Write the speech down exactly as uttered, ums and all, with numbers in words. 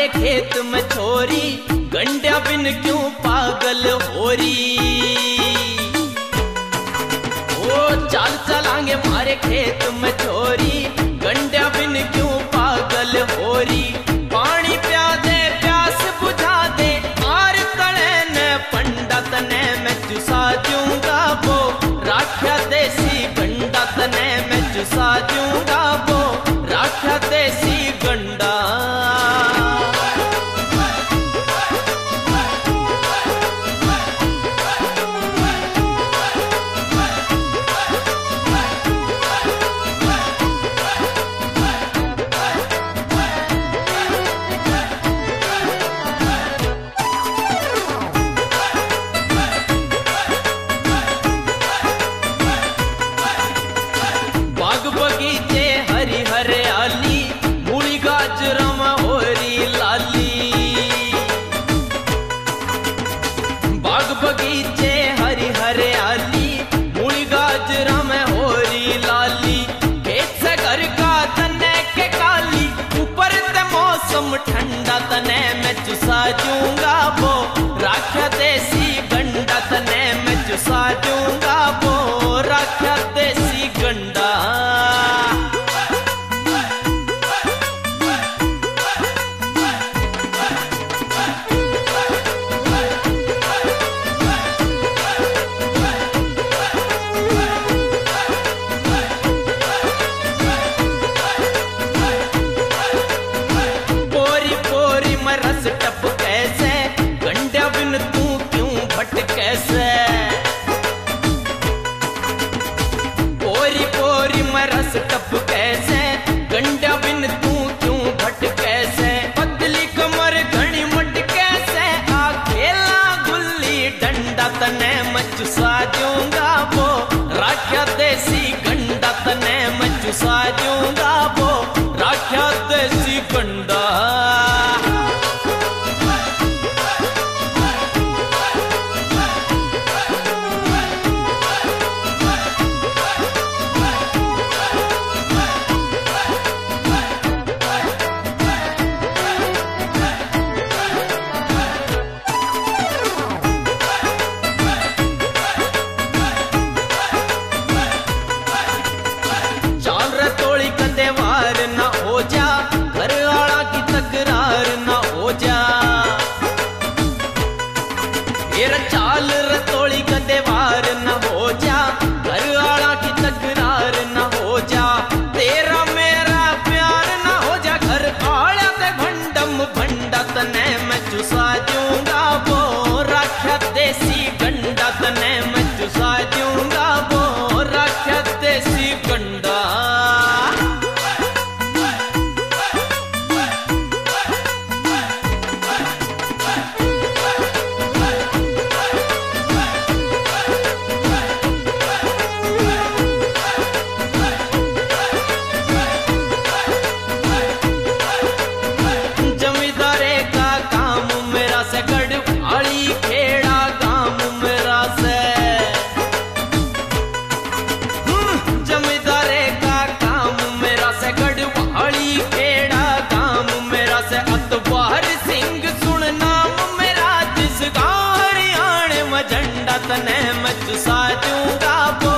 खेत में छोरी, गंड्या बिन क्यों पागल होरी। ओ चाल चलांगे मारे खेत में छोरी, गंड्या बिन क्यों पागल होरी। पानी प्या दे प्यास बुझा दे, आर तले ने पंडत ने मैं चुसा दूंगा वो, राख्या देसी गंडा तने मैं चुसा दूंगा वो, राख्या देसी गंडा। बाग बगीचे हरी हरियाली, मूली गाजरा में होरी लाली। बाग बगीचे हरी हरियाली, मूली गाजरा में होरी लाली। खेत से घर का तने के काली, ऊपर ते मौसम ठंडा तने मैं चुसा दूंगा वो, राख्या देसी गंडा तने मैं चुसा दूंगा वो, राख्या देसी गंडा। पोरी पोरी में रस टप कैसे, गंड्या बिन तू क्यों भट कैसे। पोरी पोरी में रस टप कैसे, गंड्या बिन तू क्यों भट कैसे। पतली कमर घनी मट कैसे, आ खेला गुल्ली डंडा तने मैं चुसा दूंगा वो, राख्या देसी गंडा तने मैं चुसा दूंगा वो, राख्या देसी गंडा। चाल रे तोड़ी कदे वार ना हो जा, घर आला की तकरार ना हो जा। ये चाल रे तोड़ी कदे वार ना हो जा, घर आला की तकरार ना हो जा। तेरा मेरा प्यार ना हो जा, घर आला ते भंडम भंडा तने मैं चुसा दूंगा वो, राख्या देसी गंडा तने मैं चुसा दूंगा वो, राख्या देसी गंडा। जमींदारे का काम मेरा से, गढ़वाली खेड़ा काम मेरा से। जमींदारे का काम मेरा से, गढ़वाली खेड़ा काम मेरा से। अतवार सिंह सुन नाम मेरा, जिस गाँव हरियाणे में झंडा तने मैं चुसा दूंगा वो,